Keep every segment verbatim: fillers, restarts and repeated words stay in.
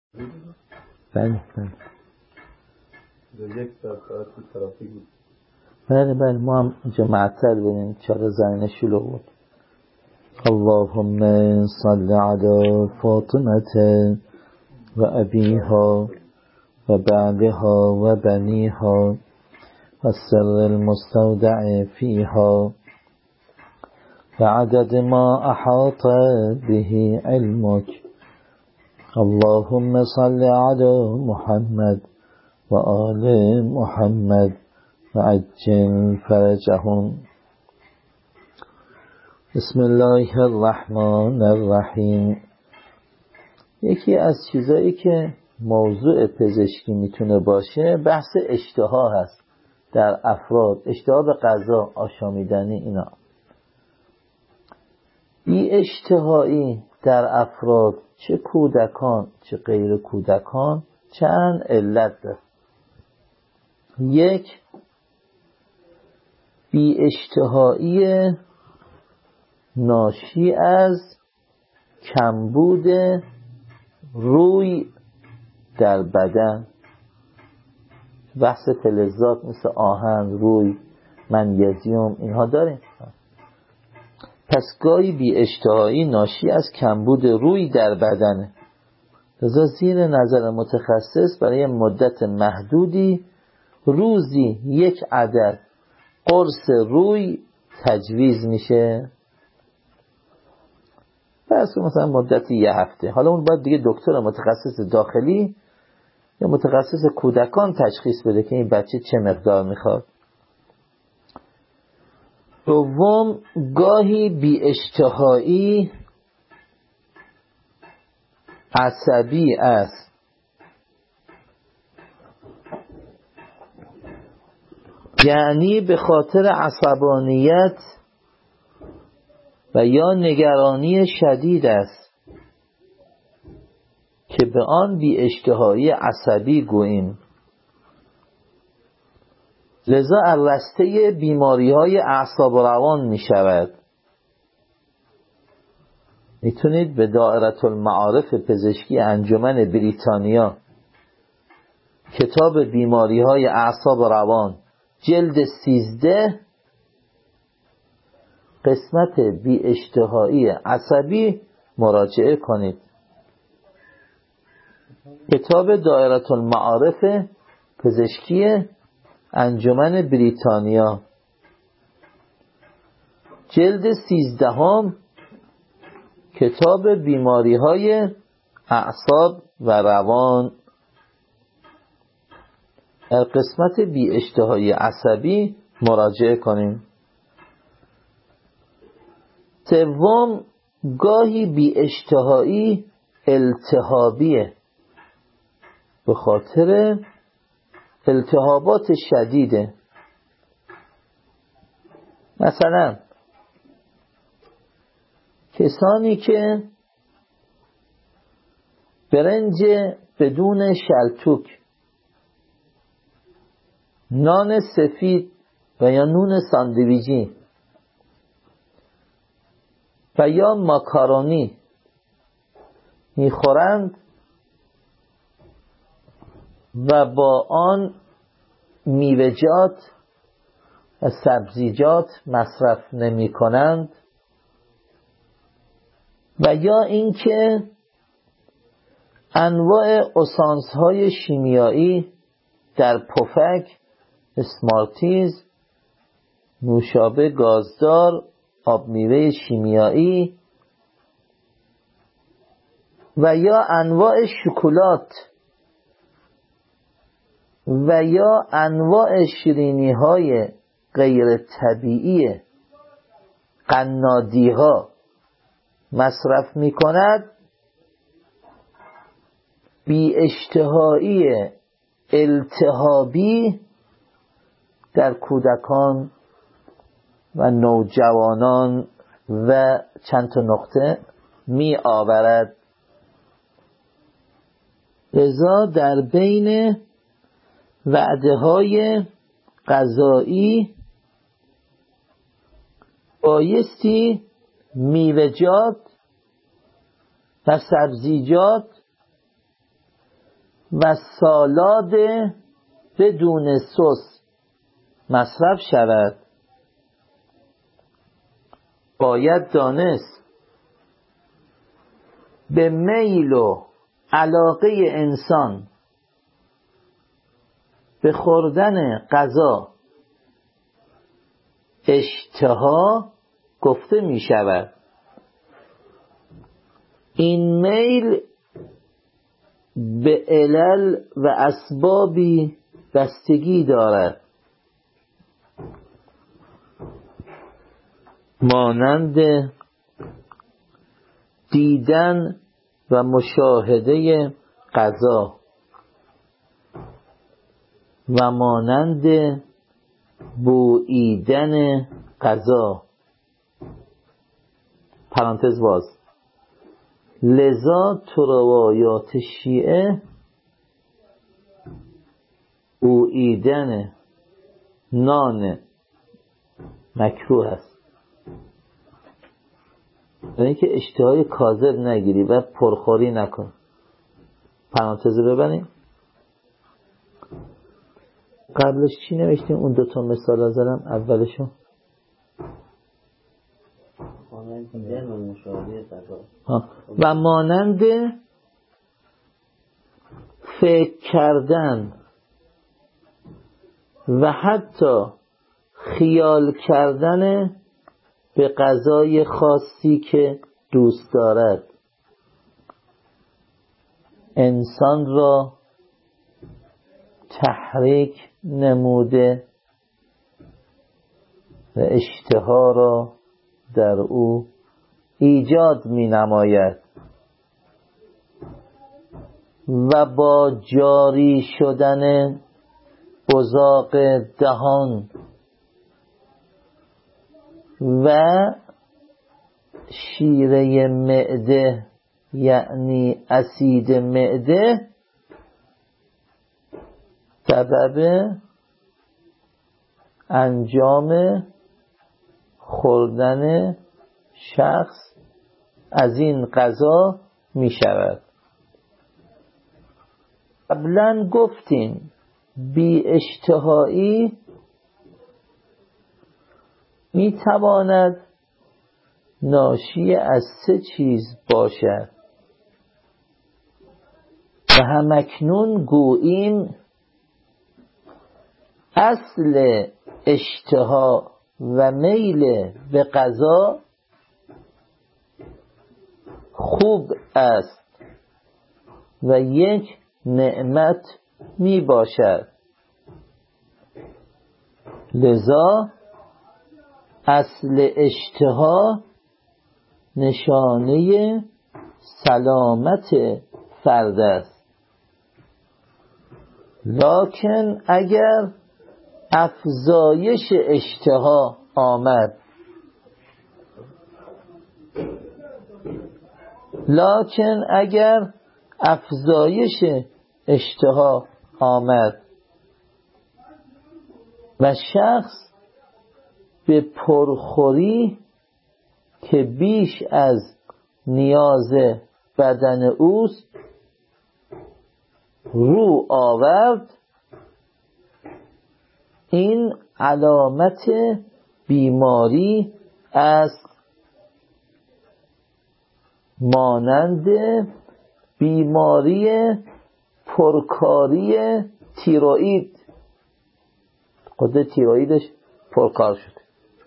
بله بله یک ساعت ترافیک بود. بله بله ما هم اینجا معطل بودیم، چرا زمین شلوغ بود. اللهم صل علی فاطمه و ابیها و بعلها و بنیها و السر المستودع فیها و عدد ما احاط به علمک. اللهم صل علی محمد و آل محمد و عجل فرجهم. بسم الله الرحمن الرحیم. یکی از چیزایی که موضوع پزشکی میتونه باشه بحث اشتها هست در افراد، اشتها به غذا، آشامیدنی اینا. بی اشتهایی در افراد، چه کودکان چه غیر کودکان، چند علت داره. یک، بی اشتهایی ناشی از کمبود روی در بدن، بحث فلزات مثل آهن، روی، منیزیم اینها داریم. پس گاهی بی اشتهایی ناشی از کمبود روی در بدنه، لذا زیر نظر متخصص برای مدت محدودی روزی یک عدد قرص روی تجویز میشه، پس مثلا مدت یه هفته. حالا اون باید دیگه دکتر متخصص داخلی یا متخصص کودکان تشخیص بده که این بچه چه مقدار میخواد. دوم، گاهی بی اشتهایی عصبی است، یعنی به خاطر عصبانیت و یا نگرانی شدید است که به آن بی اشتهایی عصبی گوییم. لذا الرسته بیماری های اعصاب و روان می شود. میتونید به دائره المعارف پزشکی انجمن بریتانیا کتاب بیماری های اعصاب و روان جلد سیزده قسمت بی اشتهایی عصبی مراجعه کنید. کتاب دائره المعارف پزشکی انجمن بریتانیا جلد سیزدهم کتاب بیماری های اعصاب و روان در قسمت بی اشتهایی عصبی مراجعه کنیم. سوم، گاهی بی اشتهایی التهابیه، به خاطر التهابات شدیده. مثلا کسانی که برنج بدون شلتوک، نان سفید و یا نون ساندویجی و یا ماکارونی میخورند و با آن میوه‌جات و سبزیجات مصرف نمی کنند، و یا اینکه انواع اسانس های شیمیایی در پفک، اسمارتیز، نوشابه گازدار، آب میوه شیمیایی و یا انواع شکلات و یا انواع شیرینی های غیر طبیعی قنادی ها مصرف می کند، بی اشتهایی التهابی در کودکان و نوجوانان و چند تا نقطه می آورد. لذا در بین وعده های غذایی بایستی میوه‌جات و سبزیجات و سالاد بدون سس مصرف شود، باید دانست به میل و علاقه انسان به خوردن غذا اشتها گفته می شود. این میل به علل و اسبابی بستگی دارد، مانند دیدن و مشاهده غذا و مانند بوییدن غذا. پرانتز باز. لذا تو روایات شیعه بوییدن نان مکروه است، یعنی که اشتهای کاذب نگیری و پرخوری نکن. پرانتز ببینیم قبلش چی نوشتیم؟ اون دوتا مثال ها زدم. اولشو و مانند فکر کردن و حتی خیال کردن به غذای خاصی که دوست دارد انسان را تحریک نموده و اشتها را در او ایجاد می نماید و با جاری شدن بزاق دهان و شیره معده یعنی اسید معده سبب انجام خوردن شخص از این غذا می شود. قبلا گفتیم بی اشتهایی می تواند ناشی از سه چیز باشد و همکنون گوییم اصل اشتها و میل به غذا خوب است و یک نعمت می باشد، لذا اصل اشتها نشانه سلامت فرد است. لکن اگر افزایش اشتها آمد لکن اگر افزایش اشتها آمد و شخص به پرخوری که بیش از نیاز بدن اوست رو آورد، این علامت بیماری است، مانند بیماری پرکاری تیروئید. خود تیروئیدش پرکار شده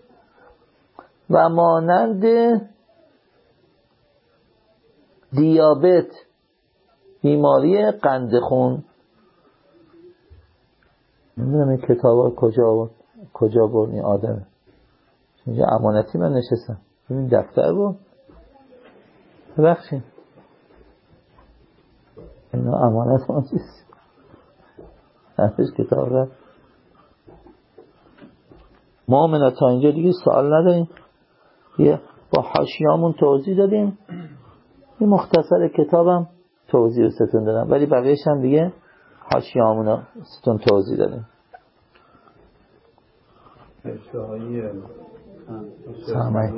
و مانند دیابت، بیماری قند خون. نمیدونم این کتاب ها کجا بود کجا بود این آدمه. اینجا امانتی من نشستم، این دفتر بود. ببخشید اینا امانت ما چیست؟ نفش کتاب رفت. ما من تا اینجا دیگه سوال نداریم، یه با حاشیه‌مون توضیح دادیم، این مختصر کتابم توضیح ستون دادم، ولی بقیه‌اش هم دیگه حاشیه‌مون رو ستون توضیح دادیم. اشتهایی سامعی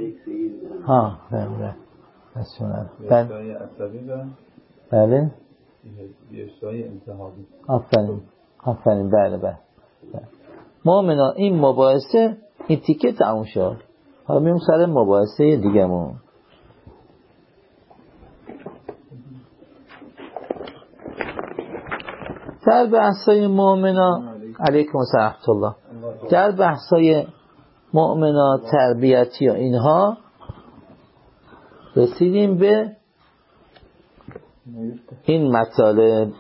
ها بله بله اشتهایی عصبی و بله بیشتری انتحابی. آفرین آفرین بله بله مؤمنا این مباحثه این تیکه تموم شد. حالا میریم سر مباحثه دیگه‌مون. در بحثای مؤمنا علیکم السلام ورحمة الله، در بحثای مؤمنا تربیتی و اینها رسیدیم به این مطالب.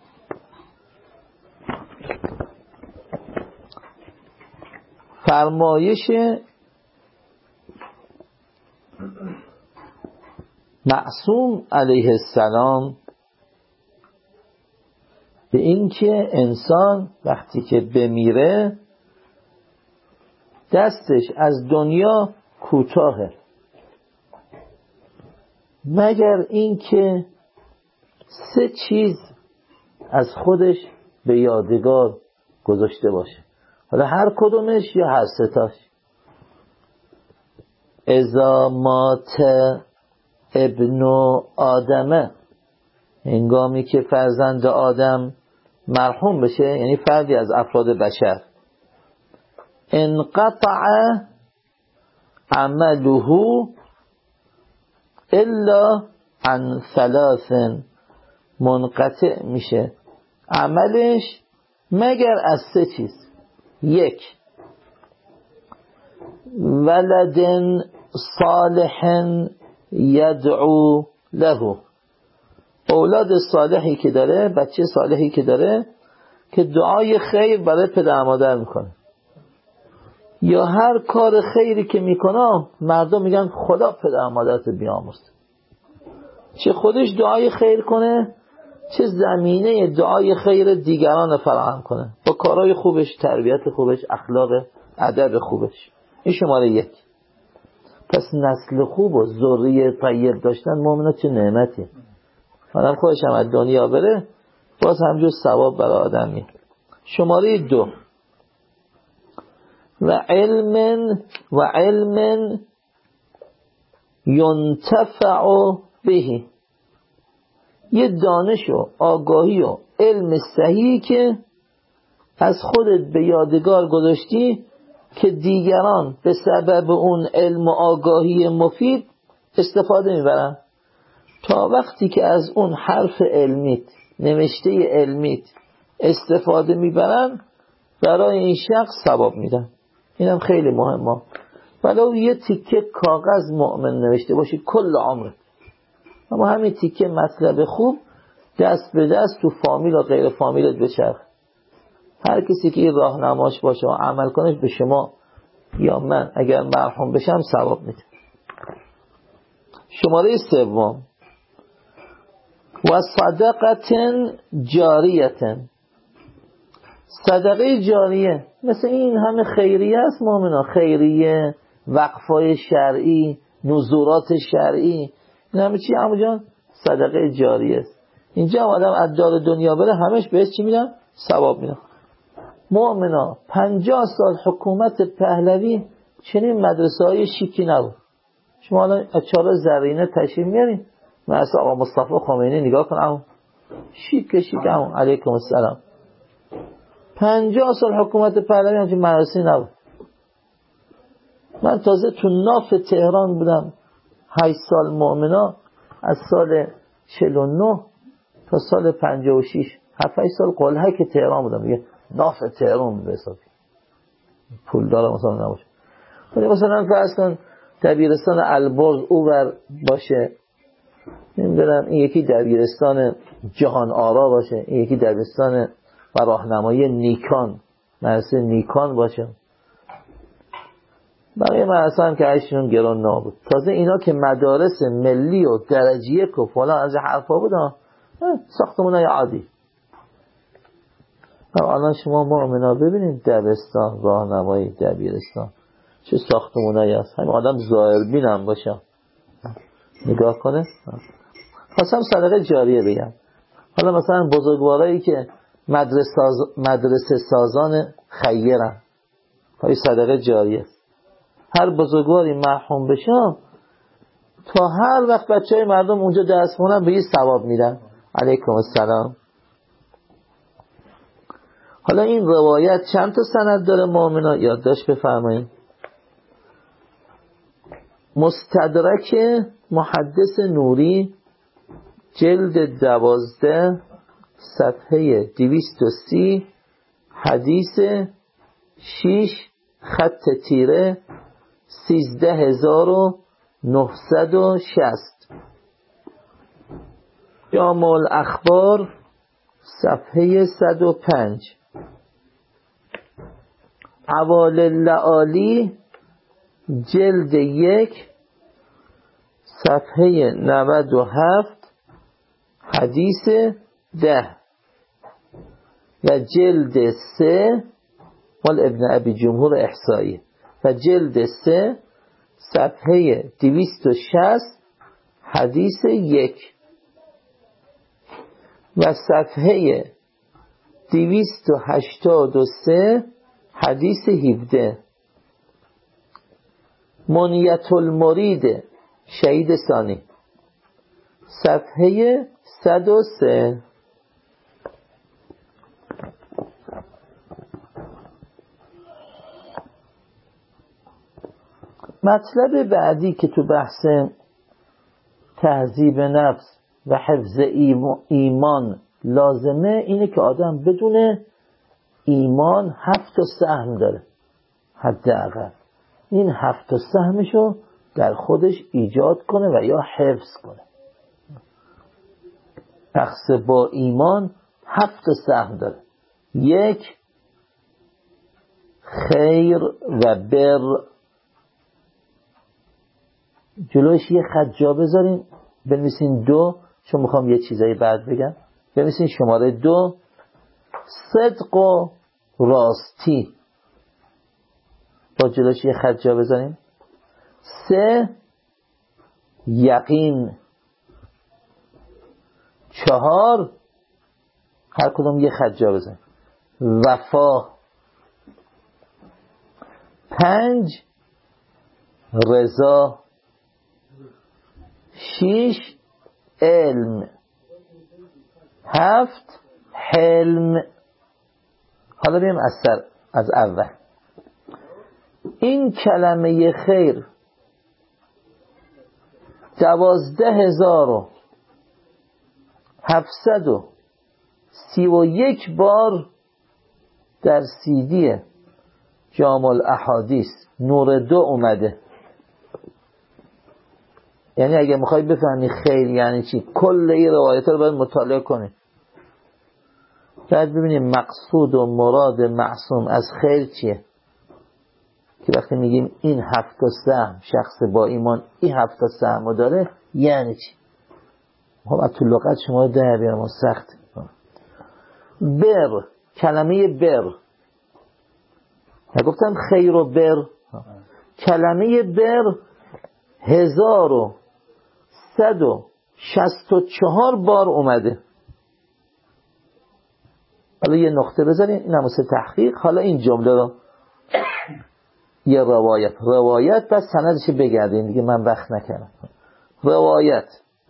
فرمایش معصوم علیه السلام به این که انسان وقتی که بمیره دستش از دنیا کوتاهه مگر این که سه چیز از خودش به یادگار گذاشته باشه، حالا هر کدومش یا هر ستاش. اذا مات ابن آدمه، هنگامی که فرزند آدم مرحوم بشه، یعنی فردی از افراد بشر، انقطع عمله الا عن ثلاث، منقطع میشه عملش مگر از سه چیز. یک، ولد صالح یدعو له، اولاد صالحی که داره، بچه صالحی که داره که دعای خیر برای پدر مادر میکنه، یا هر کار خیری که میکنه مردم میگن خدا پدر مادرت بیامرز، چه خودش دعای خیر کنه چه زمینه دعای خیر دیگران فراهم کنه با کارهای خوبش، تربیت خوبش، اخلاق ادب خوبش. این شماره یک. پس نسل خوب و ذریه طیب داشتن مؤمنات چه نعمتی. آدم خودش هم از دنیا بره باز همجور ثواب برای آدم میاد. شماره دو، و علم و علم ینتفع به، یه دانش و آگاهی و علم صحیحی که از خودت به یادگار گذاشتی که دیگران به سبب اون علم و آگاهی مفید استفاده میبرن. تا وقتی که از اون حرف علمیت، نوشته علمیت استفاده میبرن برای این شخص ثواب میدن. اینم خیلی مهمه. ولو یه تیکه کاغذ مؤمن نوشته باشی کل عمرت، اما همین تیکه مطلب خوب دست به دست تو فامیل و غیر فامیلت بچرخ. هر کسی که این راهنماش باشه و عمل کنش به شما یا من اگر مرحوم بشم ثواب میده. شماره سوم، و صدقه جاریه، صدقه جاریه مثل این همه خیریه است مؤمنا، خیریه، وقفای شرعی، نذورات شرعی، این همه چی عمو جان صدقه جاریه است. اینجا آدم از دار دنیا بره همش بهش چی میدن؟ ثواب میدن. مؤمنا پنجاه سال حکومت پهلوی چنین مدرسه های شیکی نبود. شما الان اچار زرینه تشریف میارین مثلا آقا مصطفی خمینی نگاه کن، عمو شیک شیک عمو علیکم السلام. پنجاه سال حکومت پهلوی همچین مدرسه نبود. من تازه تو ناف تهران بودم هشت سال مؤمنا، از سال چهل و نه تا سال پنجاه و شش هفت هشت سال قلهک تهران بودم دیگه. ناف تهران بود حسابی، پول دارم مثلا نباشه. ولی مثلا فرض کن دبیرستان البرز اوور باشه، نمیدونم این یکی دبیرستان جهان آرا باشه، این یکی دبیرستان و راهنمایی نیکان، مدرسه نیکان باشه، بقیه مدرسه هم که هشتشون گران نابود. تازه اینا که مدارس ملی و درجیه که فلان از حرفا بودن، ساختمونای عادی. الان شما مؤمنا ببینید دبستان، راهنمایی، دبیرستان چه ساختمونایی هست. همین آدم ظاهر بینم باشه نگاه کنه. خواستم صدقه جاریه بگم. حالا مثلا بزرگوارایی که مدرسه ساز... مدرسه سازان خیرن، های صدقه جاریه است. هر بزرگواری مرحوم بشه تا هر وقت بچه های مردم اونجا درس خونن به یه ثواب میدن. علیکم السلام. حالا این روایت چند تا سند داره مؤمنا؟ یادداشت بفرمایید. مستدرک محدث نوری جلد دوازده صفحه دویست و سی حدیث شیش خط تیره سیزده هزار و نهصد و شصت. جامع الاخبار صفحه صد و پنج. عوال اللعالی جلد یک صفحه نود و هفت حدیث ده و جلد سه مال ابن ابی جمهور احصایی و جلد سه صفحه دویست و شصت حدیث یک و صفحه دویست و هشتاد و سه حدیث هفده. منیت المرید شهید ثانی صفحه صد و سه. مطلب بعدی که تو بحث تهذیب نفس و حفظ ایمان لازمه اینه که آدم بدون ایمان هفت تا سهم داره حداقل. این هفت تا سهمشو در خودش ایجاد کنه و یا حفظ کنه. شخص با ایمان هفت تا سهم داره. یک، خیر و بر. جلوش یه خط جا بذارین بنویسین دو، چون میخوام یه چیزایی بعد بگم. بنویسین شماره دو، صدق و راستی. با جلوش یه خط جا بذارین. سه، یقین. چهار، هر کدوم یه خط جا بذارین، وفا. پنج، رضا. شیش، علم. هفت، حلم. حالا بیم از سر از اول. این کلمه خیر دوازده هزار و هفتصد و سی و یک بار در سیدی جامع الاحادیث نور دو اومده. یعنی اگه میخوای بفهمی خیر یعنی چی، کل این روایت رو باید مطالعه کنی. باید ببینیم مقصود و مراد معصوم از خیر چیه، که وقتی میگیم این هفت سهم شخص با ایمان این هفت سهم داره یعنی چی. خب تو لغت شما در بیارم سخت. بر، کلمه بر، نگفتم خیر و بر. کلمه بر هزار و صد و شست و چهار بار اومده. حالا یه نقطه بذارین، این هم واسه تحقیق. حالا این جمله رو یه روایت روایت بس سندش بگردین دیگه، من وقت نکردم. روایت: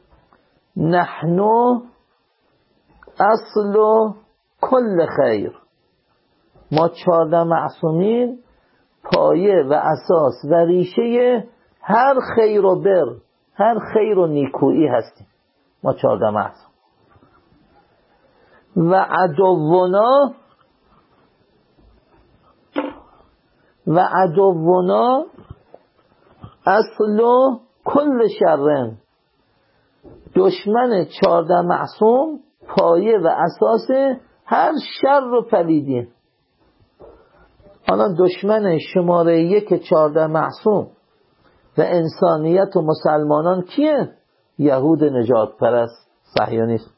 نحنو اصل کل خیر. ما چهارده معصومین پایه و اساس و ریشه هر خیر و بر، هر خیر و نیکویی هستیم ما چهارده معصوم. و عدونا و عدونا اصل کل شرن. دشمن چهارده معصوم پایه و اساس هر شر و پلیدی. حالا دشمن شماره یک چهارده معصوم و انسانیت و مسلمانان کیه؟ یهود نجات پرست صهیونیست.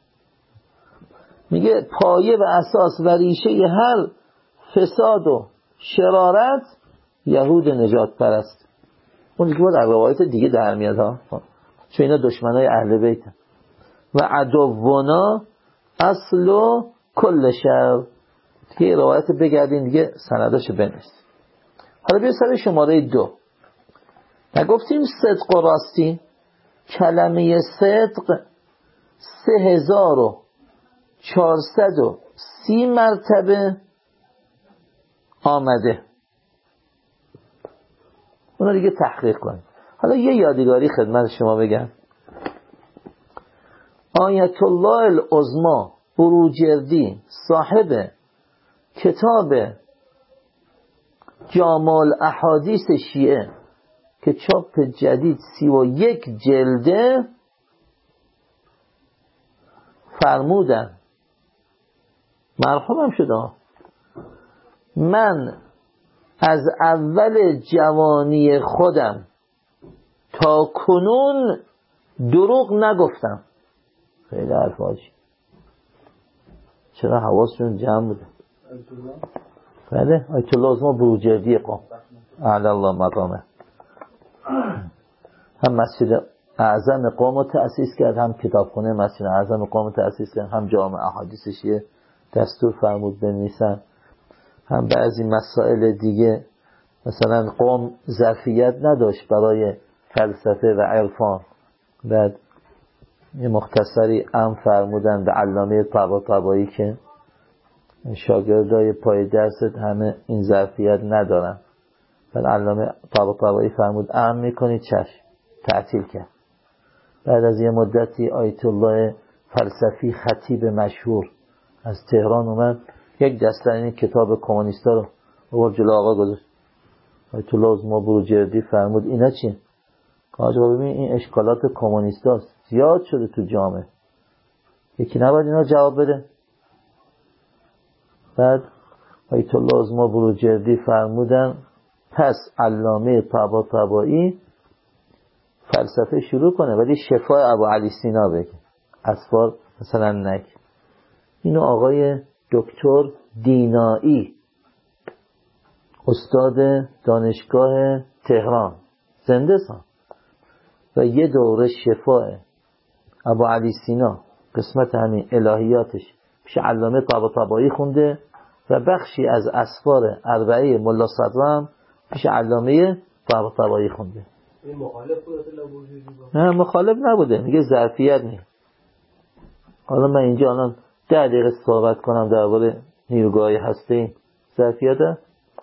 میگه پایه و اساس و ریشه هر فساد و شرارت یهود نجات پرست. اون دیگه در روایت دیگه در میاد ها، چون اینا دشمنای اهل بیت. و عدونا اصل کل شر. دیگه روایت بگردین دیگه سنداشو بنویس. حالا بیا سر شماره دو. نگفتیم صدق و راستی؟ کلمه صدق سه هزار و چهارصد و سی مرتبه آمده. اونا دیگه تحقیق کنید. حالا یه یادگاری خدمت شما بگم. آیت الله العظمی بروجردی صاحب کتاب جامع الاحادیث شیعه که چاپ جدید سی و یک جلده فرمودن، مرحوم هم شده، من از اول جوانی خودم تا کنون دروغ نگفتم. خیلی حرفاش چرا حواسشون جمع بوده. بله آیت الله العظمی بروجردی قم اعلی الله مقامه هم مسجد اعظم قم رو تأسیس کرد، هم کتابخونه مسجد اعظم قم رو تأسیس کرد، هم جامع احادیث شیعه دستور فرمود بنویسن، هم بعضی مسائل دیگه. مثلا قم ظرفیت نداشت برای فلسفه و عرفان، بعد یه مختصری ام فرمودن به علامه طباطبایی که شاگردای پای درست همه این ظرفیت ندارن. بعد علامه طباطبایی فرمود ام میکنی، چشم، تعطیل کرد. بعد از یه مدتی آیت الله فلسفی خطیب مشهور از تهران اومد، یک دسته این کتاب کمونیستا رو آورد جلو آقا گذاشت. آیت الله العظمی بروجردی فرمود اینا چی؟ آقا ببین این اشکالات کمونیستاست، زیاد شده تو جامعه، یکی نباید اینا جواب بده. بعد آیت الله العظمی بروجردی فرمودن پس علامه طباطبایی فلسفه شروع کنه ولی شفای ابو علی سینا بگه، اسفار مثلا نک. اینو آقای دکتر دینایی استاد دانشگاه تهران زنده سان و یه دوره شفای ابو علی سینا قسمت همین الهیاتش پیش علامه طباطبایی خونده و بخشی از اسفار اربعه ملا صدرم پیش علامه طباطبایی خونده. این مخالف بوده؟ نه مخالف نبوده، میگه ظرفیت نیست. حالا من اینجا الان ده دقیقه صحبت کنم درباره نیروگاهی هستی، ظرفیت هست؟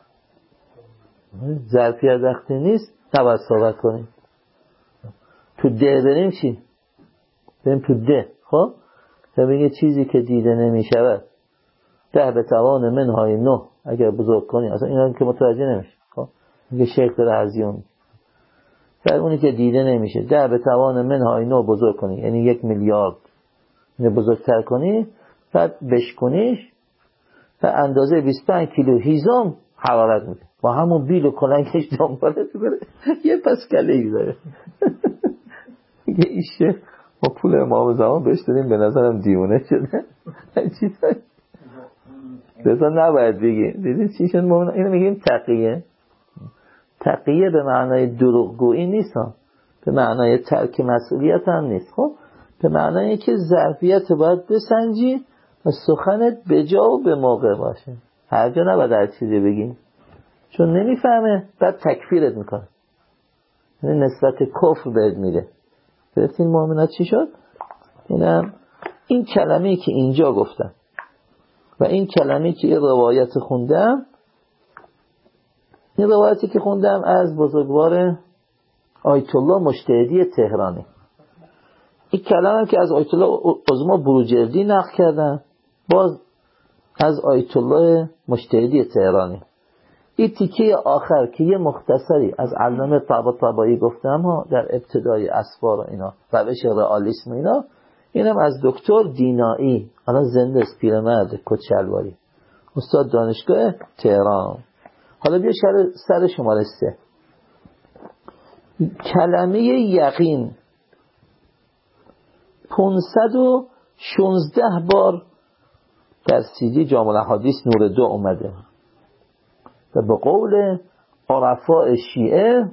ظرفیت وقتی نیست نباید صحبت کنیم. تو ده بریم چی؟ بریم تو ده. خب تا بگه چیزی که دیده نمیشود ده به توان منهای نه اگر بزرگ کنی، اصلا اینا که متوجه نمیشه. خب میگه شیخ داره هزیون در اونی که دیده نمیشه ده به توان منهای نه بزرگ کنی، یعنی یک میلیارد اینو بزرگتر کنی، بعد بشکنیش و اندازه بیست و پنج کیلو هیزم حرارت میده، با همون بیل و کلنگش دنبالت بره یه پسکله ایزاره. یه ایشه ما پول امام زمان بهش دادیم، به نظرم دیونه شده. چیزایی بذار نباید بگی. دیدید چی شد؟ اینو میگیم تقیه. تقیه به معنای دروغگویی نیست ها، به معنای ترک مسئولیت هم نیست. خب به معنای که ظرفیت باید بسنجی و سخنت به جا و به موقع باشه، هر جا نباید هر چیزی بگی چون نمیفهمه بعد تکفیرت میکنه، یعنی نسبت کفر بهت میده. گرفتین مؤمنات چی شد؟ اینم این کلمه‌ای که اینجا گفتم و این کلمه‌ای که این روایت خوندم، این روایتی که خوندم از بزرگوار آیت الله مجتهدی تهرانی، این کلمه که از آیت الله العظمی بروجردی نقل کردن، باز از آیت الله مجتهدی تهرانی. این تیکه آخر که یه مختصری از علامه طباطبایی گفتم ها در ابتدای اسفار و اینا روش رئالیسم اینا، اینم از دکتر دینایی، الان زنده است، پیرمرد کچلواری، استاد دانشگاه تهران. حالا بیا سر شماره سه. کلمه یقین پانصد و شانزده بار در سیدی جامع الاحادیث نور دو اومده و به قول عرفاء شیعه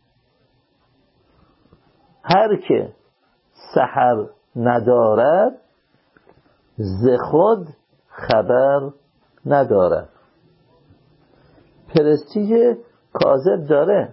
هر که سحر ندارد ز خود خبر ندارد. پرستیژ کاذب داره،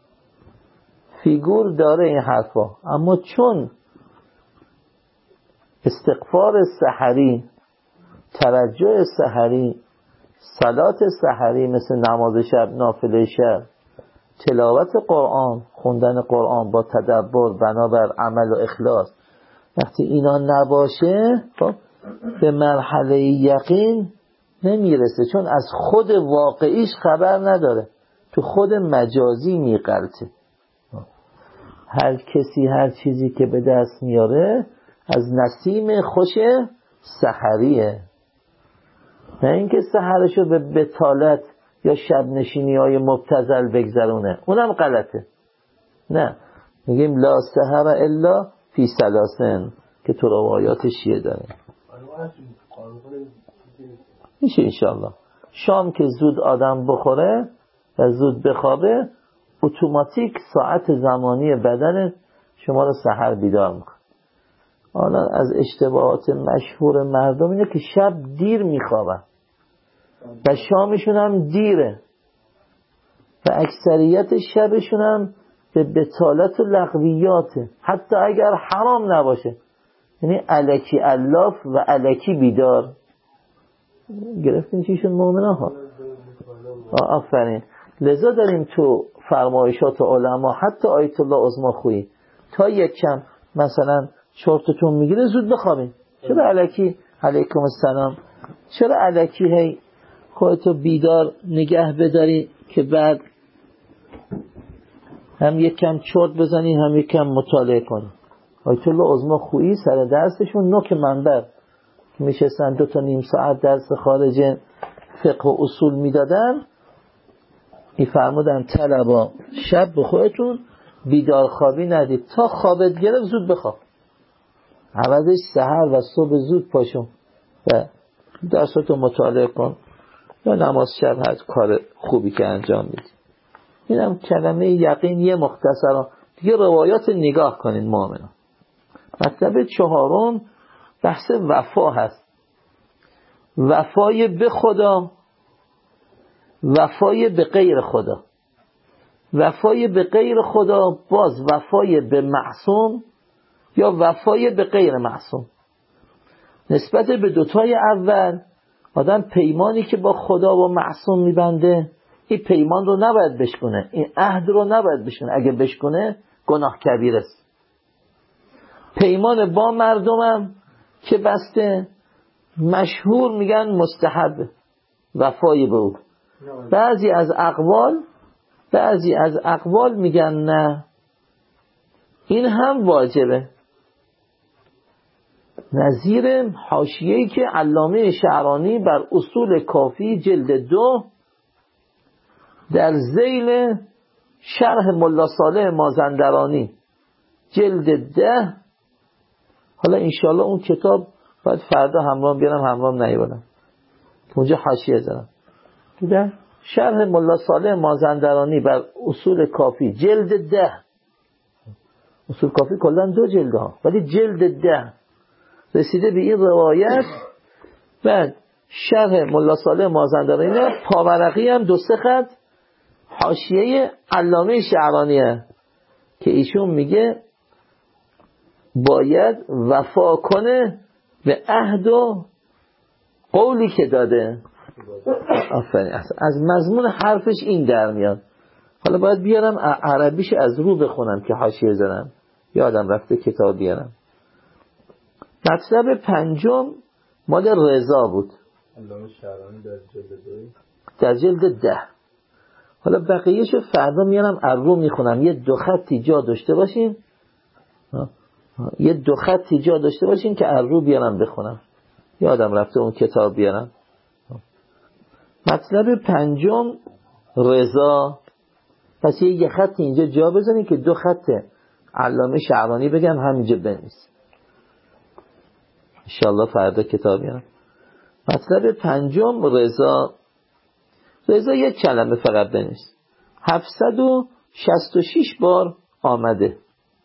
فیگور داره این حرفا، اما چون استغفار سحری، توجه سحری، صلات سحری مثل نماز شب، نافله شب، تلاوت قرآن، خوندن قرآن با تدبر بنابر عمل و اخلاص، وقتی اینا نباشه خب به مرحله یقین نمیرسه، چون از خود واقعیش خبر نداره، تو خود مجازی میغلطه. هر کسی هر چیزی که به دست میاره از نسیم خوش سحریه، نه اینکه سحرشو به بتالت یا شب نشینی های مبتذل بگذرونه، اونم غلطه. نه، میگیم لا سحر الا فی سلاسن که تو روایات شیعه داره. میشه انشالله. شام که زود آدم بخوره و زود بخوابه، اتوماتیک ساعت زمانی بدن شما رو سحر بیدار میکنه. حالا از اشتباهات مشهور مردم اینه که شب دیر میخوابن و شامشون هم دیره و اکثریت شبشون هم به بتالت و لغویاته، حتی اگر حرام نباشه، یعنی الکی الاف و الکی بیدار. گرفتین چیشون مومنه ها؟ آفرین. لذا داریم تو فرمایشات علما، حتی آیت الله عظما خویی، تا یک کم مثلا چرتتون میگیره زود بخوابین. چرا الکی علیکم السلام، چرا الکی هی خودتو بیدار نگه بداری که بعد هم یک کم چرت بزنی هم یک کم مطالعه کنی. آیت الله عظما خویی سر درسشون نوک منبر میشستن دو تا نیم ساعت درس خارج فقه و اصول میدادن، میفرمودن طلبا شب به خودتون بیدار خوابی ندید، تا خوابت گرفت زود بخواب، عوضش سحر و صبح زود پاشون و درستو مطالعه کن یا نماز شب، هر کار خوبی که انجام میدی. اینم کلمه یقین یه مختصرا. دیگه روایات نگاه کنین مؤمنان. مطلب چهارم بحث وفا هست. وفای به خدا، وفای به غیر خدا. وفای به غیر خدا باز وفای به معصوم یا وفای به غیر معصوم. نسبت به دوتای اول، آدم پیمانی که با خدا و معصوم میبنده، این پیمان رو نباید بشکنه، این عهد رو نباید بشکنه، اگه بشکنه گناه کبیر است. پیمان با مردمم که بسته، مشهور میگن مستحب وفای به او. بعضی از اقوال بعضی از اقوال میگن نه، این هم واجبه. نظیر حاشیه‌ای که علامه شعرانی بر اصول کافی جلد دو در ذیل شرح ملا صالح مازندرانی جلد ده، حالا انشاءالله اون کتاب باید فردا همراه بیارم، همراه نیبارم اونجا حاشیه دارم، در شرح ملا صالح مازندرانی بر اصول کافی جلد ده، اصول کافی کلا دو جلد ها ولی جلد ده رسیده به این روایت. بعد شرح ملا صالح مازندرانی پاورقی هم دو سه خط حاشیه علامه شعرانیه که ایشون میگه باید وفا کنه به عهد و قولی که داده. آفرین. از مضمون حرفش این در میاد. حالا باید بیارم عربیش از رو بخونم که حاشیه زنم، یادم رفته کتاب بیارم. مطلب پنجم مال رضا بود علامه شعرانی در جلد دوی در جلد ده. حالا بقیه‌شو فردا میارم از رو میخونم، یه دو خطی جا داشته باشین، یه دو خطی جا داشته باشین که از رو بیارم بخونم، یادم رفته اون کتاب بیارم. مطلب پنجم رضا. پس یه خط اینجا جا بزنین که دو خط علامه شعرانی بگم همینجا بنویس، انشالله فردا کتاب بیارم. مطلب پنجم رضا. رضا یک کلمه فقط بنویس، هفتصد و شصت و شش بار آمده.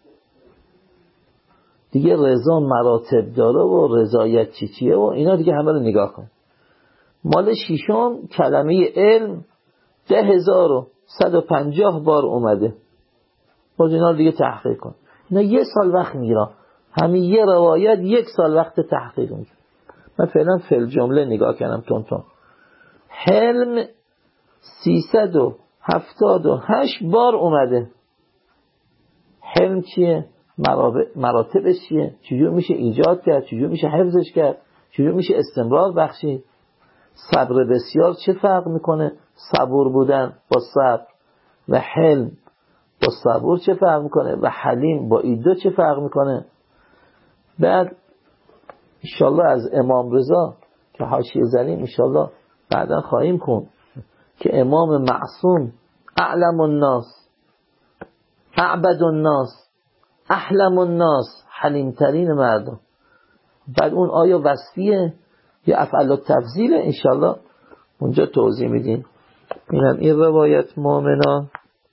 دیگه رضا مراتب داره و رضایت چی چیه و اینا دیگه همه رو نگاه کن. مال شیشم کلمه علم ده هزار و صد و پنجاه بار اومده. باز اینا رو دیگه تحقیق کن. اینا یه سال وقت میگیره. همین یه روایت یک سال وقت تحقیق میشه. من فعلا فعل جمله نگاه کردم تون تون. حلم سیصد و هفتاد و هشت بار اومده. حلم چیه؟ مراتبش چیه؟ چجور میشه ایجاد کرد؟ چجور میشه حفظش کرد؟ چجور میشه استمرار بخشید؟ صبر بسیار چه فرق میکنه؟ صبور بودن با صبر و حلم با صبور چه فرق میکنه؟ و حلیم با این دو چه فرق میکنه؟ بعد انشالله از امام رضا که حاشیه زنیم انشالله بعدا خواهیم کن که امام معصوم اعلم الناس اعبد الناس احلم الناس حلیمترین مردم. بعد اون آیا وصفیه یا افعال التفضیله؟ انشالله اونجا توضیح میدیم. اینم این روایت مؤمنان.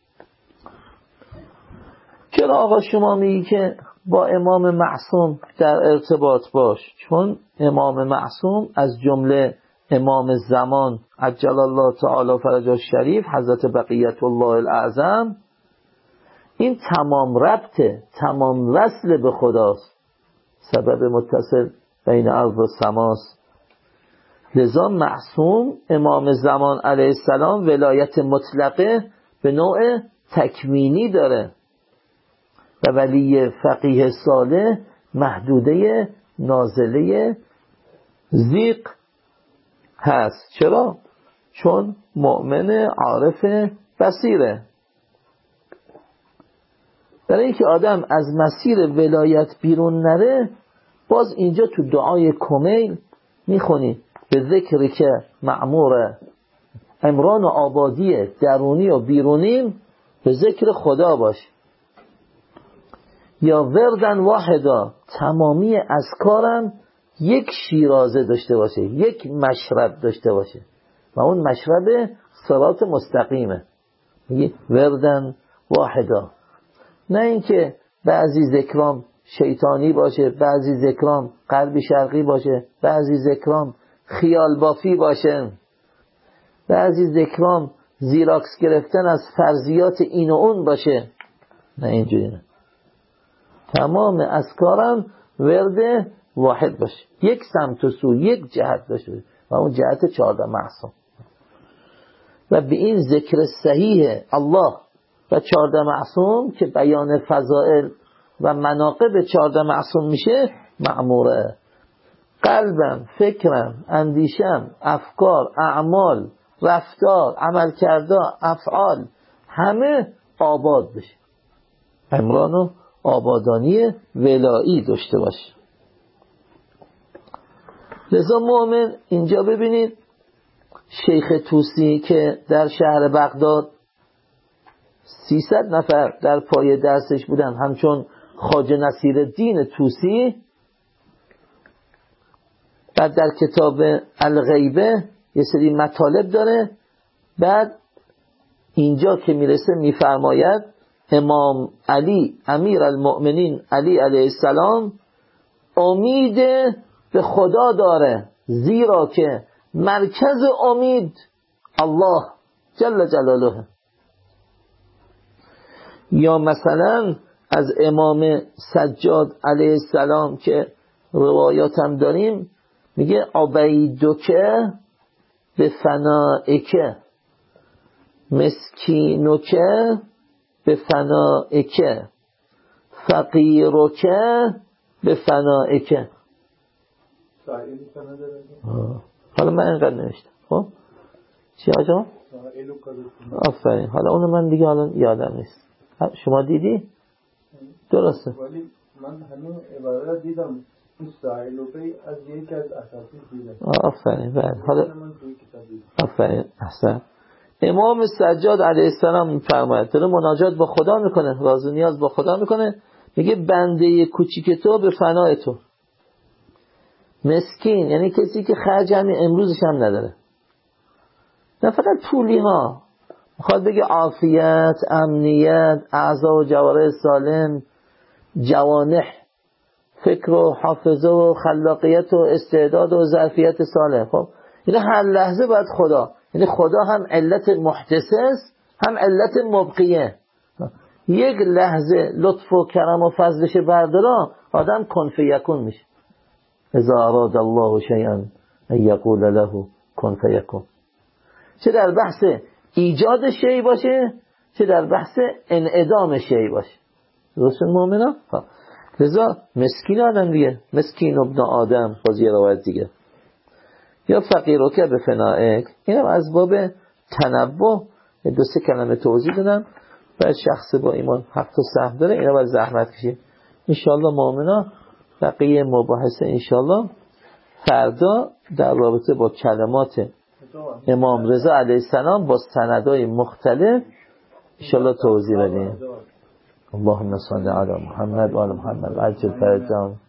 چرا آقا شما میگی که با امام معصوم در ارتباط باش؟ چون امام معصوم از جمله امام زمان عجل الله تعالی فرجه الشریف حضرت بقیت الله الاعظم، این تمام ربطه، تمام وصل به خداست، سبب متصل بین ارض و سماست. لذا معصوم امام زمان علیه السلام ولایت مطلقه به نوع تکوینی داره و ولی فقیه صالح محدوده نازله زیق هست. چرا؟ چون مؤمن عارف بصیره. برای اینکه آدم از مسیر ولایت بیرون نره، باز اینجا تو دعای کمیل میخونی به ذکری که معمور عمران و آبادی درونی و بیرونیم به ذکر خدا باش. یا وردن واحدا، تمامی اذکارم یک شیرازه داشته باشه، یک مشرب داشته باشه و اون مشرب صراط مستقیمه. میگه وردن واحدا، نه اینکه بعضی ذکرام شیطانی باشه، بعضی ذکرام غربی شرقی باشه، بعضی ذکرام خیال بافی باشه، بعضی ذکرام زیراکس گرفتن از فرضیات این و اون باشه. نه اینجوری نه، تمام اذکارم ورد واحد باشه، یک سمت و سو، یک جهت باشه و اون جهت چهارده معصوم. و به این ذکر صحیح الله و چهارده معصوم که بیان فضائل و مناقب چهارده معصوم میشه معموره. قلبم، فکرم، اندیشم، افکار، اعمال، رفتار، عمل کرده، افعال همه آباد بشه، عمران و آبادانی ولایی داشته باشه. لذا مؤمن اینجا ببینید شیخ توسی که در شهر بغداد سیصد نفر در پای درسش بودن، همچون خواجه نصیرالدین توسی، بعد در کتاب الغیبه یه سری مطالب داره. بعد اینجا که میرسه میفرماید امام علی امیر المؤمنین علی علیه السلام امید به خدا داره، زیرا که مرکز امید الله جل جلاله. یا مثلا از امام سجاد علیه السلام که روایات هم داریم میگه عبیدکه به فنائکه مسکینکه به فنائکه فقیرکه به فنائکه. حالا من اینقدر نوشتم. خب چی آجا؟ آفرین. حالا اونو من دیگه حالا یادم نیست. شما دیدی؟ درسته. ولی من همین عبارت دیدم این سائل و پی از یکی از اساسی دیدم. آفرین. بله. حالا آفرین. احسن. امام سجاد علیه السلام میفرماید داره مناجات با خدا میکنه، راز و نیاز با خدا میکنه، میگه بنده کوچیک تو به فنای تو. مسکین یعنی کسی که خرج همین امروزش هم نداره، نه فقط پولی ها، میخواد بگه عافیت، امنیت، اعضا و جوارح سالم، جوانح، فکر و حافظه و خلاقیت و استعداد و ظرفیت سالم. خب این هر لحظه باید خدا، یعنی خدا هم علت محتسس هم علت مبقیه. یک لحظه لطف و کرم و فضلش بردارا آدم کن فیکون میشه. اذا اراد الله شیئا ان یقول له کن فیکون. چه در بحث ایجاد شیء باشه، چه در بحث انعدام شیء باشه. درست مؤمنا؟ لذا مسکین آدم دیگه، مسکین ابن آدم، بازی روایت دیگه، یا فقیرو که به فنائک. اینم از باب تنوع دو سه کلمه توضیح دادم. و شخص با ایمان حق و سهم داره، اینا باید زحمت کشید. انشاءالله مؤمنا بقیه مباحثه انشاءالله فردا در رابطه با کلمات امام رضا علیه السلام با سندهای مختلف انشاءالله توضیح بدیم. اللهم صل علی محمد و آل محمد عجل فرجهم.